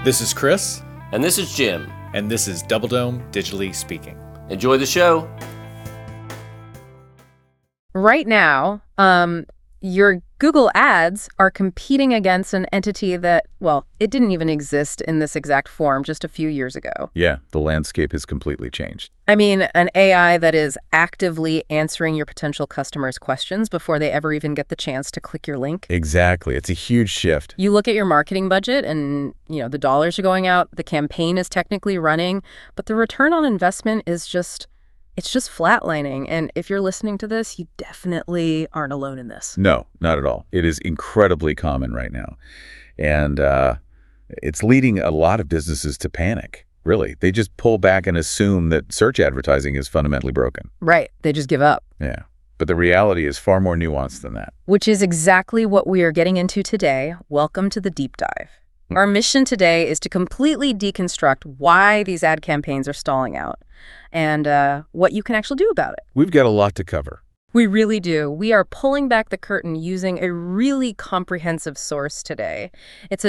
This is Chris. And this is Jim. And this is Double Dome Digitally Speaking. Enjoy the show. Right now, your Google Ads are competing against an entity that, well, it didn't even exist in this exact form just a few years ago. Yeah, the landscape has completely changed. I mean, an AI that is actively answering your potential customers' questions before they ever even get the chance to click your link. Exactly. It's a huge shift. You look at your marketing budget and, the dollars are going out, the campaign is technically running, but the return on investment is just flatlining. And if you're listening to this, you definitely aren't alone in this. No, not at all. It is incredibly common right now. And it's leading a lot of businesses to panic, really. They just pull back and assume that search advertising is fundamentally broken. Right. They just give up. Yeah. But the reality is far more nuanced than that. Which is exactly what we are getting into today. Welcome to the deep dive. Our mission today is to completely deconstruct why these ad campaigns are stalling out and what you can actually do about it. We've got a lot to cover. We really do. We are pulling back the curtain using a really comprehensive source today. It's a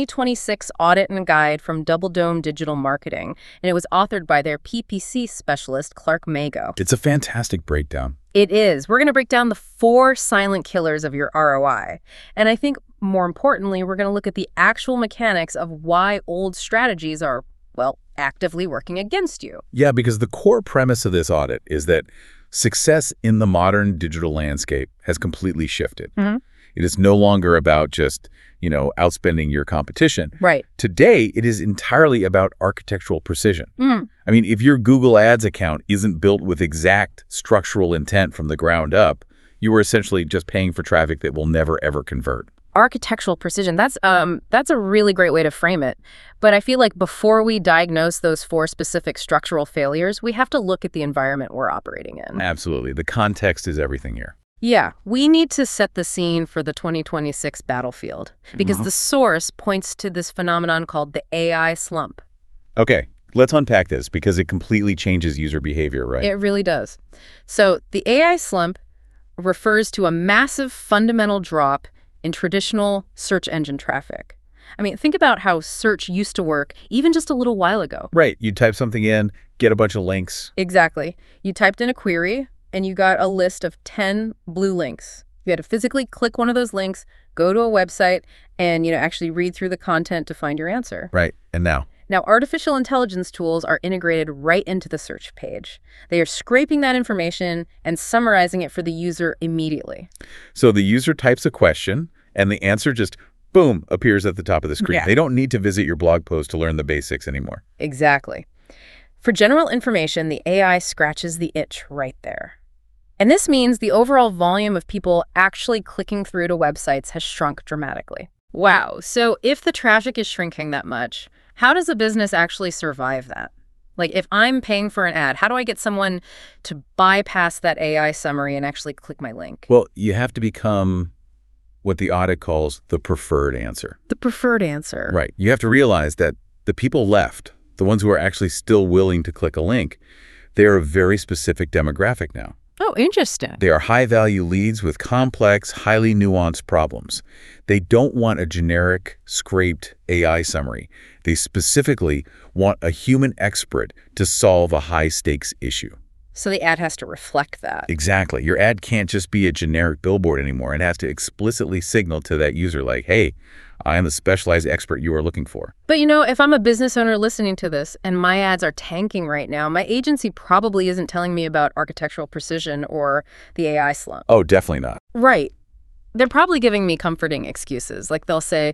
2026 audit and guide from Double Dome Digital Marketing, and it was authored by their PPC specialist, Clark Mago. It's a fantastic breakdown. It is. We're going to break down the 4 silent killers of your ROI. And I think more importantly, we're going to look at the actual mechanics of why old strategies are, actively working against you. Yeah, because the core premise of this audit is that success in the modern digital landscape has completely shifted. Mm-hmm. It is no longer about just, outspending your competition. Right. Today, it is entirely about architectural precision. Mm. I mean, if your Google Ads account isn't built with exact structural intent from the ground up, you are essentially just paying for traffic that will never, ever convert. Architectural precision, that's a really great way to frame it. But I feel like before we diagnose those 4 specific structural failures, we have to look at the environment we're operating in. Absolutely. The context is everything here. Yeah, we need to set the scene for the 2026 battlefield because the source points to this phenomenon called the AI slump. Okay, let's unpack this because it completely changes user behavior, right? It really does. So the AI slump refers to a massive fundamental drop in traditional search engine traffic. I mean, think about how search used to work even just a little while ago. Right. You type something in, get a bunch of links. Exactly. You typed in a query and you got a list of 10 blue links. You had to physically click one of those links, go to a website, and actually read through the content to find your answer. Right. And now? Now, artificial intelligence tools are integrated right into the search page. They are scraping that information and summarizing it for the user immediately. So the user types a question, and the answer just, boom, appears at the top of the screen. Yeah. They don't need to visit your blog post to learn the basics anymore. Exactly. For general information, the AI scratches the itch right there. And this means the overall volume of people actually clicking through to websites has shrunk dramatically. Wow. So if the traffic is shrinking that much, how does a business actually survive that? Like, if I'm paying for an ad, how do I get someone to bypass that AI summary and actually click my link? Well, you have to become what the audit calls the preferred answer. The preferred answer. Right. You have to realize that the people left, the ones who are actually still willing to click a link, they are a very specific demographic now. Oh, interesting. They are high-value leads with complex, highly nuanced problems. They don't want a generic, scraped AI summary. They specifically want a human expert to solve a high-stakes issue. So the ad has to reflect that. Exactly. Your ad can't just be a generic billboard anymore. It has to explicitly signal to that user like, hey, I am the specialized expert you are looking for. But if I'm a business owner listening to this and my ads are tanking right now, my agency probably isn't telling me about architectural precision or the AI slump. Oh, definitely not. Right. They're probably giving me comforting excuses. Like they'll say,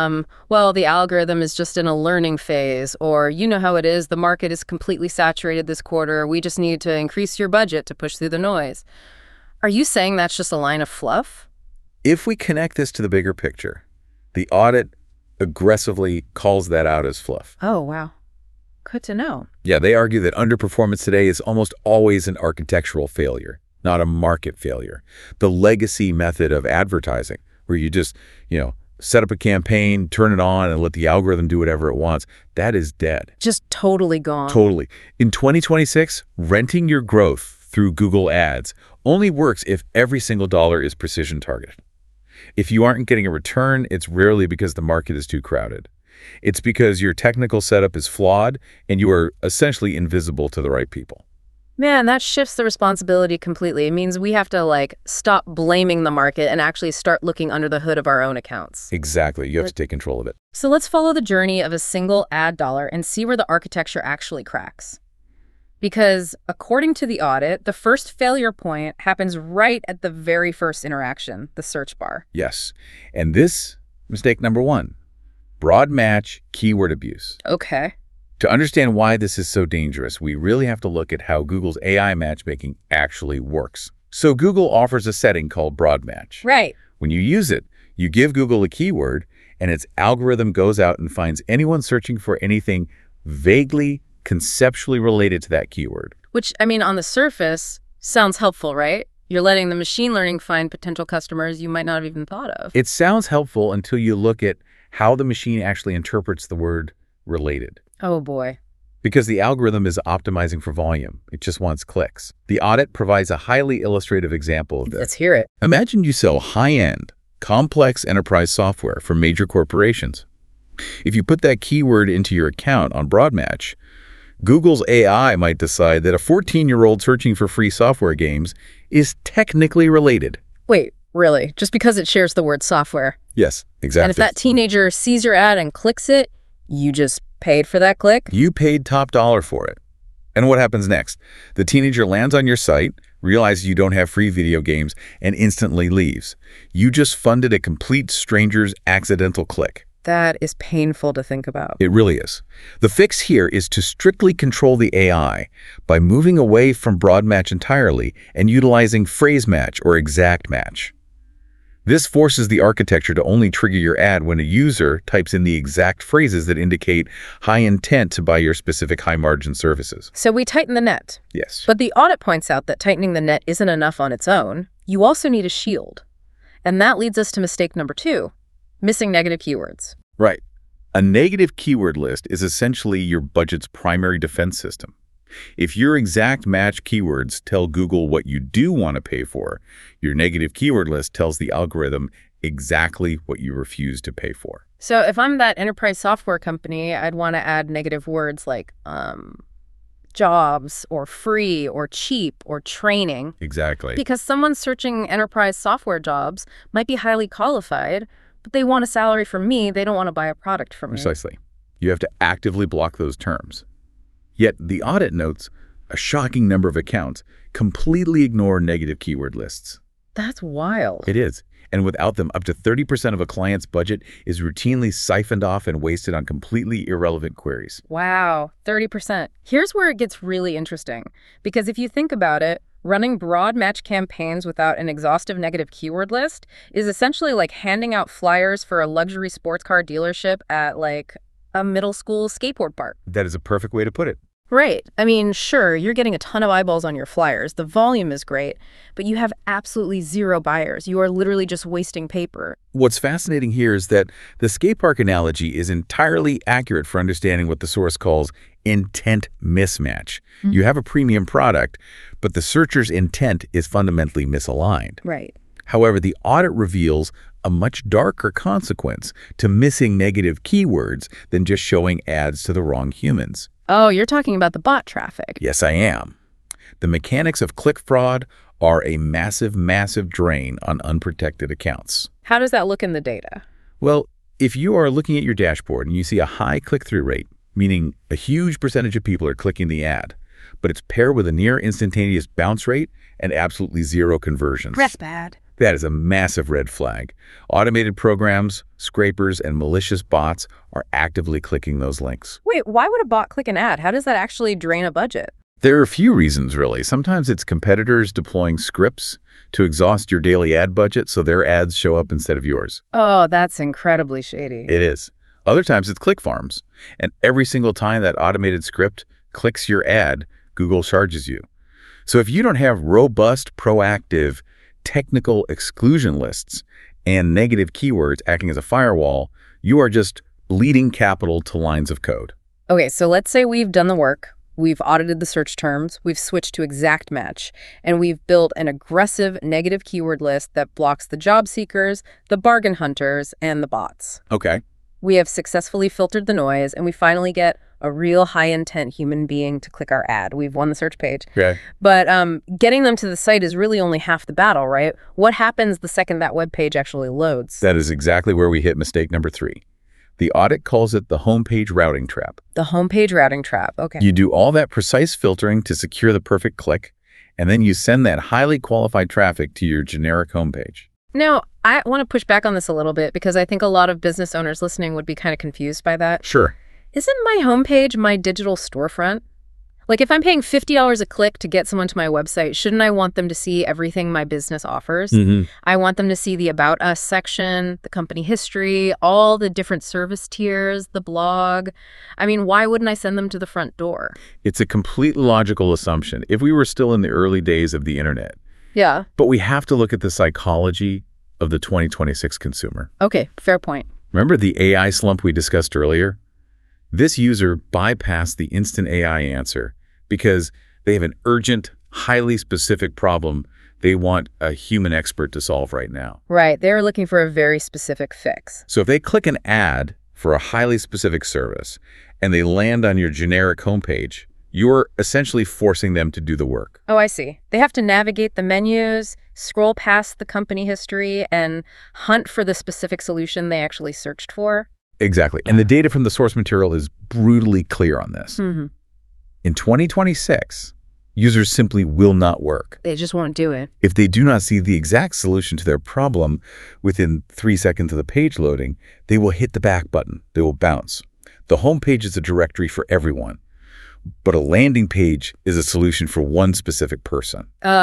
the algorithm is just in a learning phase, or you know how it is, the market is completely saturated this quarter. We just need to increase your budget to push through the noise. Are you saying that's just a line of fluff? If we connect this to the bigger picture, the audit aggressively calls that out as fluff. Oh, wow. Good to know. Yeah, they argue that underperformance today is almost always an architectural failure, not a market failure. The legacy method of advertising, where you just, set up a campaign, turn it on, and let the algorithm do whatever it wants, that is dead. Just totally gone. Totally. In 2026, renting your growth through Google Ads only works if every single dollar is precision targeted. If you aren't getting a return, it's rarely because the market is too crowded. It's because your technical setup is flawed and you are essentially invisible to the right people. Man, that shifts the responsibility completely. It means we have to, stop blaming the market and actually start looking under the hood of our own accounts. Exactly. You have to take control of it. So let's follow the journey of a single ad dollar and see where the architecture actually cracks. Because according to the audit, the first failure point happens right at the very first interaction, the search bar. Yes. And this, mistake number 1, broad match keyword abuse. Okay. To understand why this is so dangerous, we really have to look at how Google's AI matchmaking actually works. So Google offers a setting called broad match. Right. When you use it, you give Google a keyword, and its algorithm goes out and finds anyone searching for anything vaguely, conceptually related to that keyword. Which, on the surface, sounds helpful, right? You're letting the machine learning find potential customers you might not have even thought of. It sounds helpful until you look at how the machine actually interprets the word related. Oh, boy. Because the algorithm is optimizing for volume. It just wants clicks. The audit provides a highly illustrative example of this. Let's hear it. Imagine you sell high-end, complex enterprise software for major corporations. If you put that keyword into your account on Broadmatch, Google's AI might decide that a 14-year-old searching for free software games is technically related. Wait, really? Just because it shares the word software? Yes, exactly. And if that teenager sees your ad and clicks it, you just paid for that click? You paid top dollar for it. And what happens next? The teenager lands on your site, realizes you don't have free video games, and instantly leaves. You just funded a complete stranger's accidental click. That is painful to think about. It really is. The fix here is to strictly control the AI by moving away from broad match entirely and utilizing phrase match or exact match. This forces the architecture to only trigger your ad when a user types in the exact phrases that indicate high intent to buy your specific high-margin services. So we tighten the net. Yes. But the audit points out that tightening the net isn't enough on its own. You also need a shield. And that leads us to mistake number 2, missing negative keywords. Right. A negative keyword list is essentially your budget's primary defense system. If your exact match keywords tell Google what you do want to pay for, your negative keyword list tells the algorithm exactly what you refuse to pay for. So if I'm that enterprise software company, I'd want to add negative words like jobs or free or cheap or training. Exactly. Because someone searching enterprise software jobs might be highly qualified, but they want a salary from me. They don't want to buy a product from me. Precisely. You have to actively block those terms. Yet the audit notes a shocking number of accounts completely ignore negative keyword lists. That's wild. It is. And without them, up to 30% of a client's budget is routinely siphoned off and wasted on completely irrelevant queries. Wow, 30%. Here's where it gets really interesting. Because if you think about it, running broad match campaigns without an exhaustive negative keyword list is essentially like handing out flyers for a luxury sports car dealership at a middle school skateboard park. That is a perfect way to put it. Right. Sure, you're getting a ton of eyeballs on your flyers. The volume is great, but you have absolutely zero buyers. You are literally just wasting paper. What's fascinating here is that the skate park analogy is entirely accurate for understanding what the source calls intent mismatch. Mm-hmm. You have a premium product, but the searcher's intent is fundamentally misaligned. Right. However, the audit reveals a much darker consequence to missing negative keywords than just showing ads to the wrong humans. Oh, you're talking about the bot traffic. Yes, I am. The mechanics of click fraud are a massive, massive drain on unprotected accounts. How does that look in the data? Well, if you are looking at your dashboard and you see a high click-through rate, meaning a huge percentage of people are clicking the ad, but it's paired with a near instantaneous bounce rate and absolutely zero conversions. That's bad. That is a massive red flag. Automated programs, scrapers, and malicious bots are actively clicking those links. Wait, why would a bot click an ad? How does that actually drain a budget? There are a few reasons, really. Sometimes it's competitors deploying scripts to exhaust your daily ad budget so their ads show up instead of yours. Oh, that's incredibly shady. It is. Other times it's click farms. And every single time that automated script clicks your ad, Google charges you. So if you don't have robust, proactive, technical exclusion lists and negative keywords acting as a firewall, you are just bleeding capital to lines of code. Okay, so let's say we've done the work. We've audited the search terms, we've switched to exact match, and we've built an aggressive negative keyword list that blocks the job seekers, the bargain hunters, and the bots. Okay. We have successfully filtered the noise, and we finally get a real high-intent human being to click our ad. We've won the search page. Okay. But getting them to the site is really only half the battle, right? What happens the second that web page actually loads? That is exactly where we hit mistake number 3. The audit calls it the homepage routing trap. The homepage routing trap. Okay. You do all that precise filtering to secure the perfect click, and then you send that highly qualified traffic to your generic homepage. Now, I want to push back on this a little bit because I think a lot of business owners listening would be kind of confused by that. Sure. Isn't my homepage my digital storefront? Like, if I'm paying $50 a click to get someone to my website, shouldn't I want them to see everything my business offers? I want them to see the About Us section, the company history, all the different service tiers, the blog. I mean, why wouldn't I send them to the front door? It's a completely logical assumption if we were still in the early days of the internet. Yeah. But we have to look at the psychology of the 2026 consumer. Okay, fair point. Remember the AI slump we discussed earlier? This user bypassed the instant AI answer because they have an urgent, highly specific problem they want a human expert to solve right now. Right, they're looking for a very specific fix. So if they click an ad for a highly specific service and they land on your generic homepage, you're essentially forcing them to do the work. Oh, I see. They have to navigate the menus, scroll past the company history, and hunt for the specific solution they actually searched for. Exactly. And the data from the source material is brutally clear on this. In 2026, users simply will not work. They just won't do it. If they do not see the exact solution to their problem within 3 seconds of the page loading, they will hit the back button. They will bounce. The home page is a directory for everyone, but a landing page is a solution for one specific person.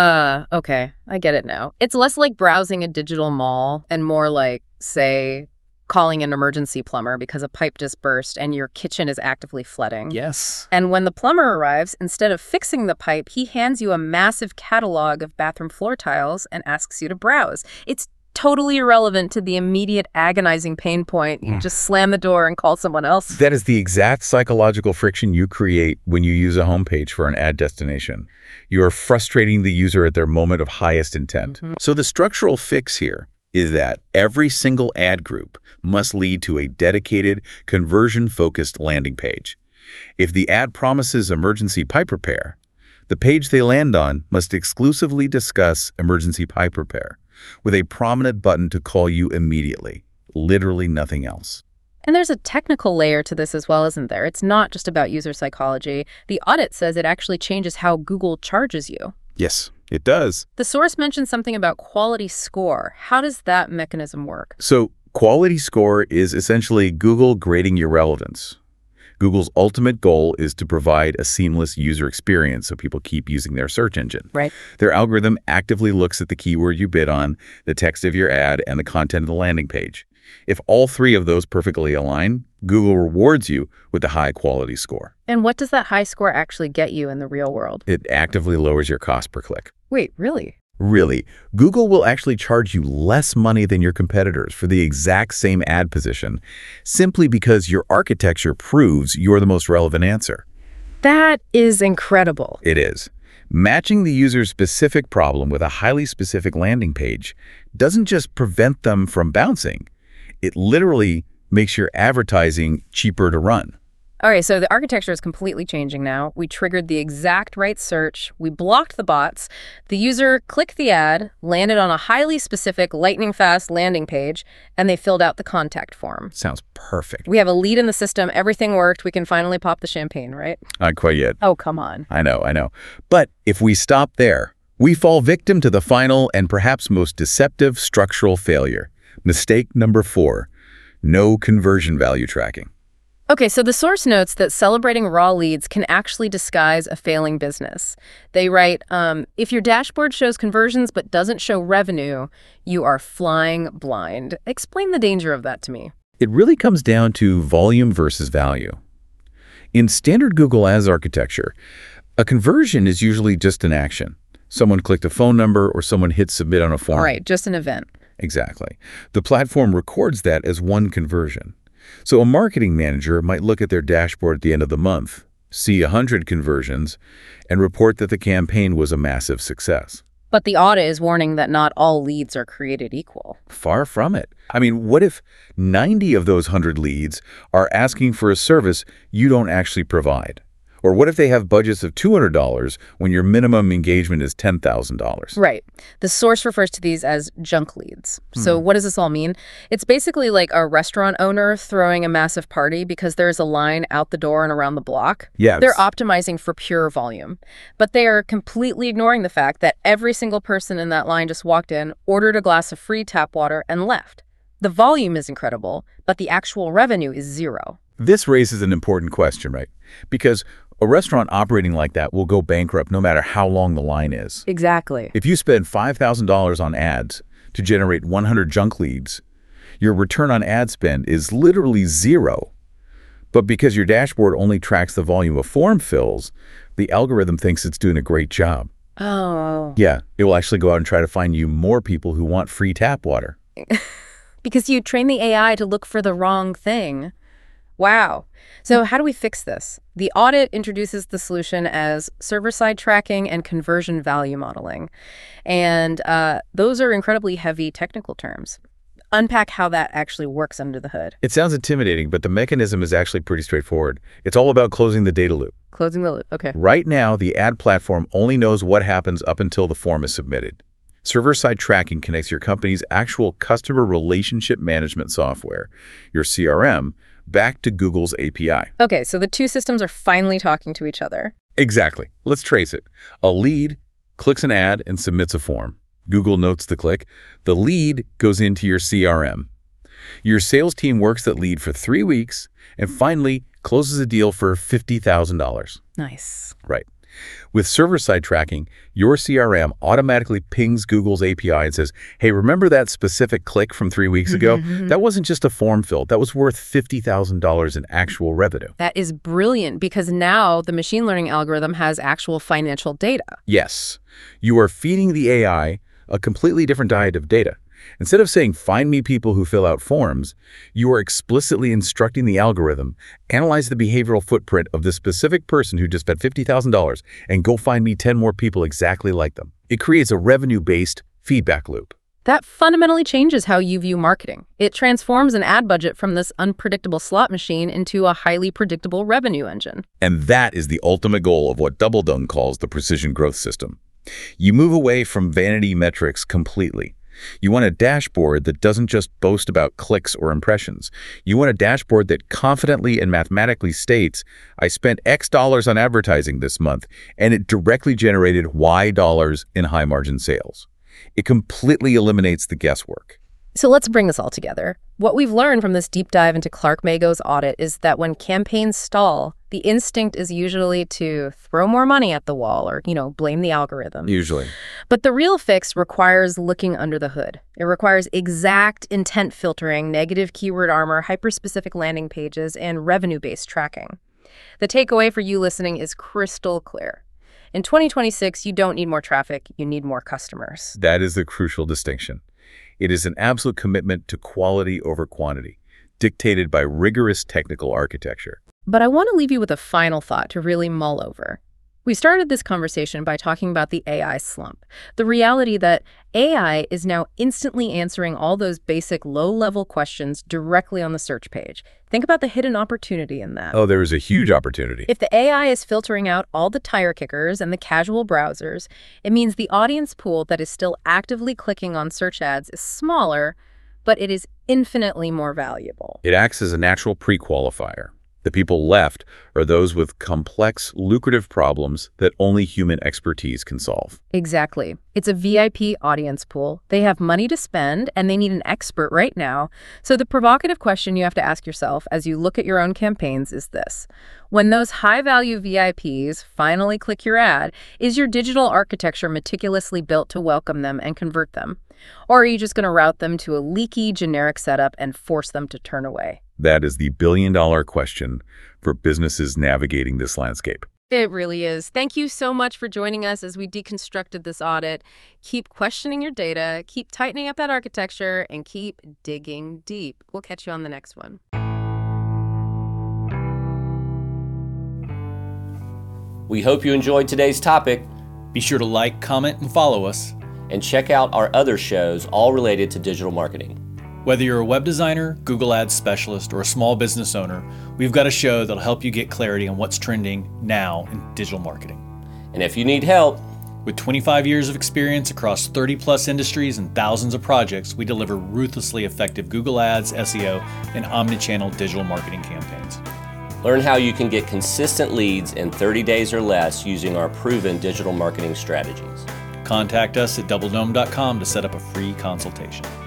Okay. I get it now. It's less like browsing a digital mall and more like, say, calling an emergency plumber because a pipe just burst and your kitchen is actively flooding. Yes. And when the plumber arrives, instead of fixing the pipe, he hands you a massive catalog of bathroom floor tiles and asks you to browse. It's totally irrelevant to the immediate agonizing pain point. You just slam the door and call someone else. That is the exact psychological friction you create when you use a homepage for an ad destination. You are frustrating the user at their moment of highest intent. So the structural fix here is that every single ad group must lead to a dedicated, conversion-focused landing page. If the ad promises emergency pipe repair, the page they land on must exclusively discuss emergency pipe repair, with a prominent button to call you immediately. Literally nothing else. And there's a technical layer to this as well, isn't there? It's not just about user psychology. The audit says it actually changes how Google charges you. Yes, it does. The source mentioned something about quality score. How does that mechanism work? So quality score is essentially Google grading your relevance. Google's ultimate goal is to provide a seamless user experience so people keep using their search engine. Right. Their algorithm actively looks at the keyword you bid on, the text of your ad, and the content of the landing page. If all 3 of those perfectly align, Google rewards you with a high quality score. And what does that high score actually get you in the real world? It actively lowers your cost per click. Wait, really? Really, Google will actually charge you less money than your competitors for the exact same ad position, simply because your architecture proves you're the most relevant answer. That is incredible. It is. Matching the user's specific problem with a highly specific landing page doesn't just prevent them from bouncing. It literally makes your advertising cheaper to run. All right, so the architecture is completely changing now. We triggered the exact right search. We blocked the bots. The user clicked the ad, landed on a highly specific lightning-fast landing page, and they filled out the contact form. Sounds perfect. We have a lead in the system. Everything worked. We can finally pop the champagne, right? Not quite yet. Oh, come on. I know. But if we stop there, we fall victim to the final and perhaps most deceptive structural failure. Mistake number 4, no conversion value tracking. Okay, so the source notes that celebrating raw leads can actually disguise a failing business. They write, if your dashboard shows conversions but doesn't show revenue, you are flying blind. Explain the danger of that to me. It really comes down to volume versus value. In standard Google Ads architecture, a conversion is usually just an action. Someone clicked a phone number or someone hit submit on a form. All right, just an event. Exactly. The platform records that as one conversion. So a marketing manager might look at their dashboard at the end of the month, see 100 conversions, and report that the campaign was a massive success. But the audit is warning that not all leads are created equal. Far from it. I mean, what if 90 of those 100 leads are asking for a service you don't actually provide? Or what if they have budgets of $200 when your minimum engagement is $10,000? Right. The source refers to these as junk leads. So what does this all mean? It's basically like a restaurant owner throwing a massive party because there's a line out the door and around the block. Yes. They're optimizing for pure volume, but they are completely ignoring the fact that every single person in that line just walked in, ordered a glass of free tap water, and left. The volume is incredible, but the actual revenue is zero. This raises an important question, right? Because a restaurant operating like that will go bankrupt no matter how long the line is. Exactly. If you spend $5,000 on ads to generate 100 junk leads, your return on ad spend is literally zero. But because your dashboard only tracks the volume of form fills, the algorithm thinks it's doing a great job. Oh. Yeah, it will actually go out and try to find you more people who want free tap water. Because you train the AI to look for the wrong thing. Wow. So how do we fix this? The audit introduces the solution as server-side tracking and conversion value modeling. And those are incredibly heavy technical terms. Unpack how that actually works under the hood. It sounds intimidating, but the mechanism is actually pretty straightforward. It's all about closing the data loop. Closing the loop. Okay. Right now, the ad platform only knows what happens up until the form is submitted. Server-side tracking connects your company's actual customer relationship management software, your CRM, back to Google's API. Okay, so the two systems are finally talking to each other. Exactly. Let's trace it. A lead clicks an ad and submits a form. Google notes the click. The lead goes into your CRM. Your sales team works that lead for 3 weeks and finally closes a deal for $50,000. Nice. Right. With server-side tracking, your CRM automatically pings Google's API and says, hey, remember that specific click from 3 weeks ago? That wasn't just a form fill. That was worth $50,000 in actual revenue. That is brilliant because now the machine learning algorithm has actual financial data. Yes. You are feeding the AI a completely different diet of data. Instead of saying, find me people who fill out forms, you are explicitly instructing the algorithm, analyze the behavioral footprint of this specific person who just spent $50,000 and go find me 10 more people exactly like them. It creates a revenue-based feedback loop. That fundamentally changes how you view marketing. It transforms an ad budget from this unpredictable slot machine into a highly predictable revenue engine. And that is the ultimate goal of what DoubleDown calls the precision growth system. You move away from vanity metrics completely. You want a dashboard that doesn't just boast about clicks or impressions. You want a dashboard that confidently and mathematically states, I spent X dollars on advertising this month, and it directly generated Y dollars in high-margin sales. It completely eliminates the guesswork. So let's bring this all together. What we've learned from this deep dive into Clark Mago's audit is that when campaigns stall, the instinct is usually to throw more money at the wall or, blame the algorithm. Usually. But the real fix requires looking under the hood. It requires exact intent filtering, negative keyword armor, hyper-specific landing pages, and revenue-based tracking. The takeaway for you listening is crystal clear. In 2026, you don't need more traffic, you need more customers. That is the crucial distinction. It is an absolute commitment to quality over quantity, dictated by rigorous technical architecture. But I want to leave you with a final thought to really mull over. We started this conversation by talking about the AI slump, the reality that AI is now instantly answering all those basic low-level questions directly on the search page. Think about the hidden opportunity in that. Oh, there is a huge opportunity. If the AI is filtering out all the tire kickers and the casual browsers, it means the audience pool that is still actively clicking on search ads is smaller, but it is infinitely more valuable. It acts as a natural pre-qualifier. The people left are those with complex, lucrative problems that only human expertise can solve. Exactly. It's a VIP audience pool. They have money to spend, and they need an expert right now. So the provocative question you have to ask yourself as you look at your own campaigns is this. When those high-value VIPs finally click your ad, is your digital architecture meticulously built to welcome them and convert them? Or are you just going to route them to a leaky, generic setup and force them to turn away? That is the billion-dollar question for businesses navigating this landscape. It really is. Thank you so much for joining us as we deconstructed this audit. Keep questioning your data, keep tightening up that architecture, and keep digging deep. We'll catch you on the next one. We hope you enjoyed today's topic. Be sure to like, comment, and follow us. And check out our other shows, all related to digital marketing. Whether you're a web designer, Google Ads specialist, or a small business owner, we've got a show that'll help you get clarity on what's trending now in digital marketing. And if you need help, with 25 years of experience across 30-plus industries and thousands of projects, we deliver ruthlessly effective Google Ads, SEO, and omnichannel digital marketing campaigns. learn how you can get consistent leads in 30 days or less using our proven digital marketing strategies. Contact us at doubledome.com to set up a free consultation.